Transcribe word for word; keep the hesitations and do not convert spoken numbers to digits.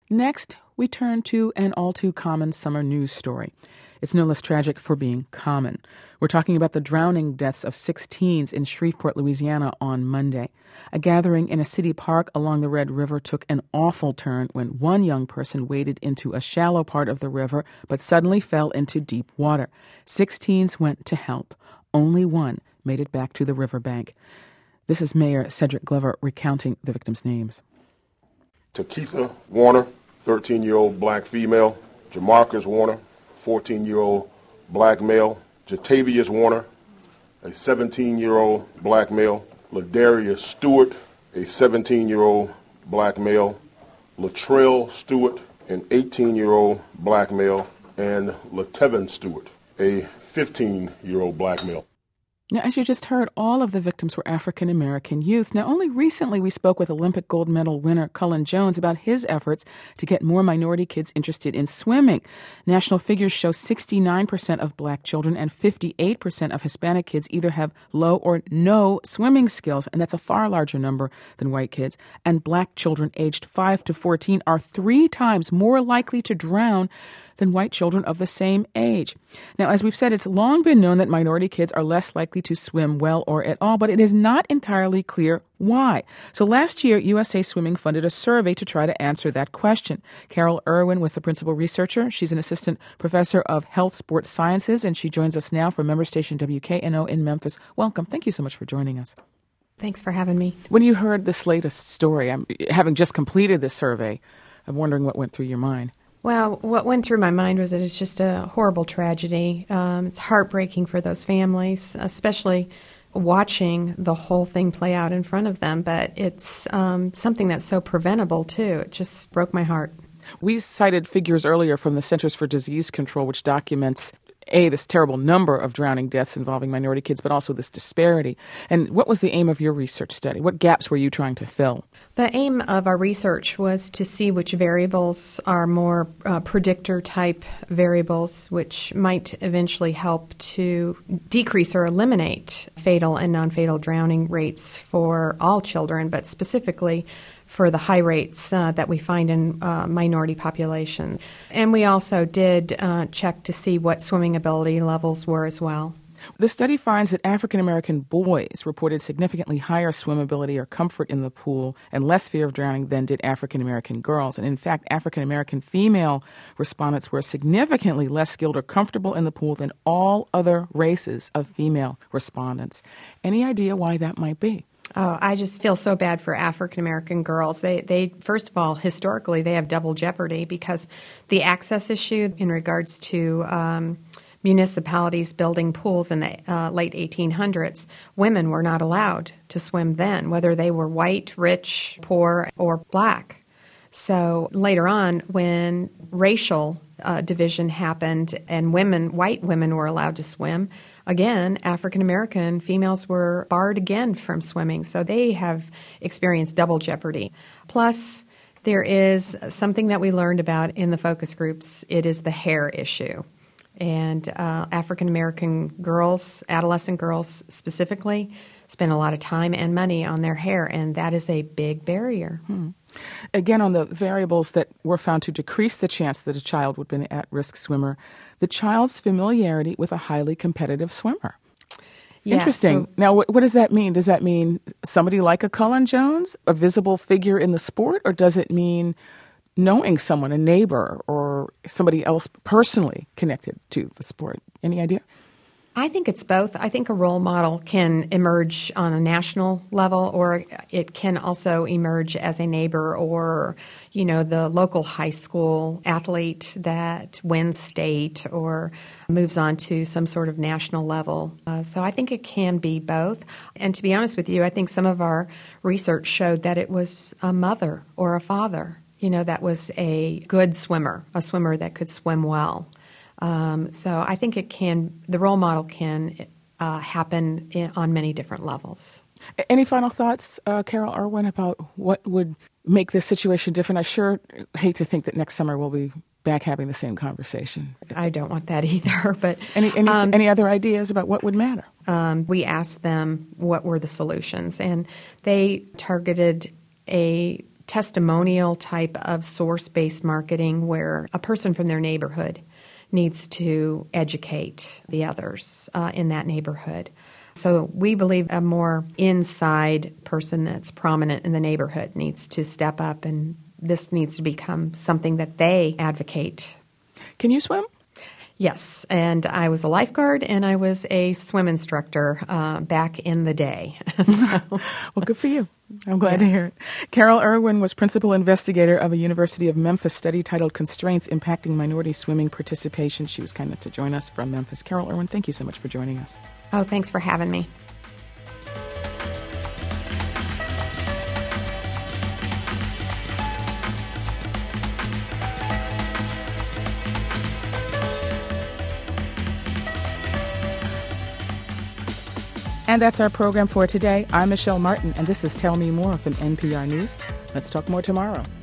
Next, we turn to an all-too-common summer news story. It's no less tragic for being common. We're talking about the drowning deaths of six teens in Shreveport, Louisiana on Monday. A gathering in a city park along the Red River took an awful turn when one young person waded into a shallow part of the river but suddenly fell into deep water. Six teens went to help. Only one made it back to the riverbank. This is Mayor Cedric Glover recounting the victims' names. Takitha Warner, thirteen-year-old black female. Jamarcus Warner, fourteen-year-old black male. Jatavius Warner, a seventeen-year-old black male. Ladarius Stewart, a seventeen-year-old black male. Latrell Stewart, an eighteen-year-old black male. And Latevin Stewart, a fifteen-year-old black male. Now, as you just heard, all of the victims were African-American youths. Now, only recently we spoke with Olympic gold medal winner Cullen Jones about his efforts to get more minority kids interested in swimming. National figures show sixty-nine percent of black children and fifty-eight percent of Hispanic kids either have low or no swimming skills, and that's a far larger number than white kids. And black children aged five to fourteen are three times more likely to drown than white children of the same age. Now, as we've said, it's long been known that minority kids are less likely to swim well or at all, but it is not entirely clear why. So last year, U S A Swimming funded a survey to try to answer that question. Carol Irwin was the principal researcher. She's an assistant professor of health sports sciences, and she joins us now from member station W K N O in Memphis. Welcome. Thank you so much for joining us. Thanks for having me. When you heard this latest story, I'm, having just completed this survey, I'm wondering what went through your mind. Well, what went through my mind was that it's just a horrible tragedy. Um, it's heartbreaking for those families, especially watching the whole thing play out in front of them. But it's um, something that's so preventable, too. It just broke my heart. We cited figures earlier from the Centers for Disease Control, which documents, A, this terrible number of drowning deaths involving minority kids, but also this disparity. And what was the aim of your research study? What gaps were you trying to fill? The aim of our research was to see which variables are more uh, predictor-type variables, which might eventually help to decrease or eliminate fatal and non-fatal drowning rates for all children, but specifically for the high rates uh, that we find in uh, minority populations. And we also did uh, check to see what swimming ability levels were as well. The study finds that African-American boys reported significantly higher swimmability or comfort in the pool and less fear of drowning than did African-American girls. And in fact, African-American female respondents were significantly less skilled or comfortable in the pool than all other races of female respondents. Any idea why that might be? Oh, I just feel so bad for African-American girls. They, they, first of all, historically, they have double jeopardy because the access issue in regards to um, municipalities building pools in the uh, late eighteen hundreds, women were not allowed to swim then, whether they were white, rich, poor, or black. So later on, when racial uh, division happened and women, white women were allowed to swim, again, African-American females were barred again from swimming. So they have experienced double jeopardy. Plus, there is something that we learned about in the focus groups. It is the hair issue. And uh, African-American girls, adolescent girls specifically, spend a lot of time and money on their hair, and that is a big barrier. Hmm. Again, on the variables that were found to decrease the chance that a child would be an at-risk swimmer, the child's familiarity with a highly competitive swimmer. Yeah, Interesting. so, now, what, what does that mean? Does that mean somebody like a Cullen Jones, a visible figure in the sport, or does it mean knowing someone, a neighbor, or somebody else personally connected to the sport? Any idea? I think it's both. I think a role model can emerge on a national level, or it can also emerge as a neighbor or, you know, the local high school athlete that wins state or moves on to some sort of national level. Uh, so I think it can be both. And to be honest with you, I think some of our research showed that it was a mother or a father, you know, that was a good swimmer, a swimmer that could swim well. Um, so I think it can, the role model can uh, happen in, on many different levels. Any final thoughts, uh, Carol Irwin, about what would make this situation different? I sure hate to think that next summer we'll be back having the same conversation. I don't want that either. But any any, um, any other ideas about what would matter? Um, we asked them what were the solutions, and they targeted a testimonial type of source-based marketing where a person from their neighborhood needs to educate the others uh, in that neighborhood. So we believe a more inside person that's prominent in the neighborhood needs to step up, and this needs to become something that they advocate. Can you swim? Yes, and I was a lifeguard and I was a swim instructor uh, back in the day. So, well, good for you. I'm glad yes. to hear it. Carol Irwin was principal investigator of a University of Memphis study titled Constraints Impacting Minority Swimming Participation. She was kind enough to join us from Memphis. Carol Irwin, thank you so much for joining us. Oh, thanks for having me. And that's our program for today. I'm Michelle Martin, and this is Tell Me More from N P R News. Let's talk more tomorrow.